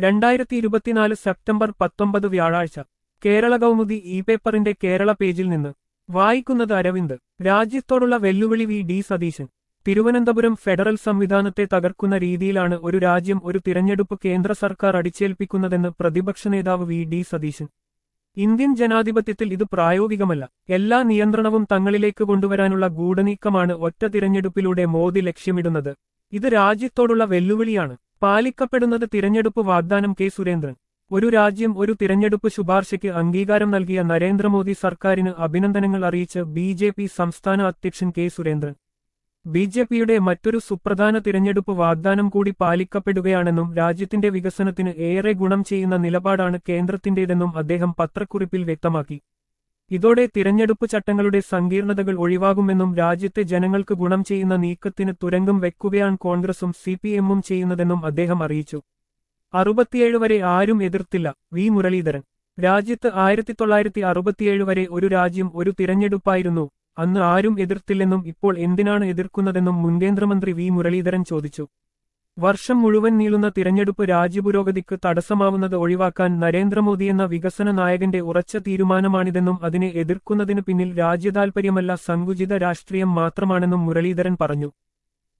2024 September 19 വ്യാഴാഴ്ച Kerala Kaumudi E പേപ്പറിന്റെ കേരള പേജിൽ നിന്ന് വായിക്കുന്നത് അരവിന്ദ്. രാജ്യത്തോടുള്ള വെല്ലുവിളി V D Satheesan. Thiruvananthapuram federal സംവിധാനത്തെ തകർക്കുന്ന രീതിയിലാണ് ഒരു രാജ്യം ഒരു തിരഞ്ഞെടുപ്പ് കേന്ദ്ര സർക്കാർ അടിച്ചേൽപ്പിക്കുന്നതെന്ന് പ്രതിപക്ഷ നേതാവ് വി ഡി സതീശൻ. ഇന്ത്യൻ ജനാധിപത്യത്തിൽ ഇത് പ്രായോഗികമല്ല. എല്ലാ നിയന്ത്രണവും തങ്ങളിലേക്ക് കൊണ്ടുവരാനുള്ള ഗൂഢനീക്കമാണ് ഒറ്റ തിരഞ്ഞെടുപ്പിലൂടെ മോദി ലക്ഷ്യമിടുന്നത്. ഇത് രാജ്യത്തോടുള്ള വെല്ലുവിളിയാണ്. പാലിക്കപ്പെടുന്നത് തിരഞ്ഞെടുപ്പ് വാഗ്ദാനം. കെ സുരേന്ദ്രൻ. ഒരു രാജ്യം ഒരു തിരഞ്ഞെടുപ്പ് ശുപാർശയ്ക്ക് അംഗീകാരം നൽകിയ നരേന്ദ്രമോദി സർക്കാരിന് അഭിനന്ദനങ്ങൾ അറിയിച്ച് ബി.ജെ.പി. സംസ്ഥാന അധ്യക്ഷൻ കെ സുരേന്ദ്രൻ. ബി.ജെ.പിയുടെ മറ്റൊരു സുപ്രധാന തിരഞ്ഞെടുപ്പ് വാഗ്ദാനം കൂടി പാലിക്കപ്പെടുകയാണെന്നും രാജ്യത്തിന്റെ വികസനത്തിന് ഏറെ ഗുണം ചെയ്യുന്ന നിലപാടാണ് കേന്ദ്രത്തിന്റേതെന്നും അദ്ദേഹം പത്രക്കുറിപ്പിൽ വ്യക്തമാക്കി. ഇതോടെ തിരഞ്ഞെടുപ്പ് ചട്ടങ്ങളുടെ സങ്കീർണതകൾ ഒഴിവാകുമെന്നും രാജ്യത്തെ ജനങ്ങൾക്ക് ഗുണം ചെയ്യുന്ന നീക്കത്തിന് തുരങ്കം വെക്കുകയാണ് കോൺഗ്രസും സി.പി.എമ്മും ചെയ്യുന്നതെന്നും അദ്ദേഹം അറിയിച്ചു. 67 വരെ ആരും എതിർത്തില്ല. വി മുരളീധരൻ. രാജ്യത്ത് 1967 വരെ ഒരു രാജ്യം ഒരു തിരഞ്ഞെടുപ്പായിരുന്നു. അന്ന് ആരും എതിർത്തില്ലെന്നും ഇപ്പോൾ എന്തിനാണ് എതിർക്കുന്നതെന്നും മുൻ കേന്ദ്രമന്ത്രി വി മുരളീധരൻ ചോദിച്ചു. വർഷം മുഴുവൻ നീളുന്ന തിരഞ്ഞെടുപ്പ് രാജ്യപുരോഗതിക്ക് തടസ്സമാവുന്നത് ഒഴിവാക്കാൻ നരേന്ദ്രമോദിയെന്ന വികസന നായകന്റെ ഉറച്ച തീരുമാനമാണിതെന്നും അതിനെ എതിർക്കുന്നതിന് പിന്നിൽ രാജ്യതാൽപര്യമല്ല സങ്കുചിത രാഷ്ട്രീയം മാത്രമാണെന്നും മുരളീധരൻ പറഞ്ഞു.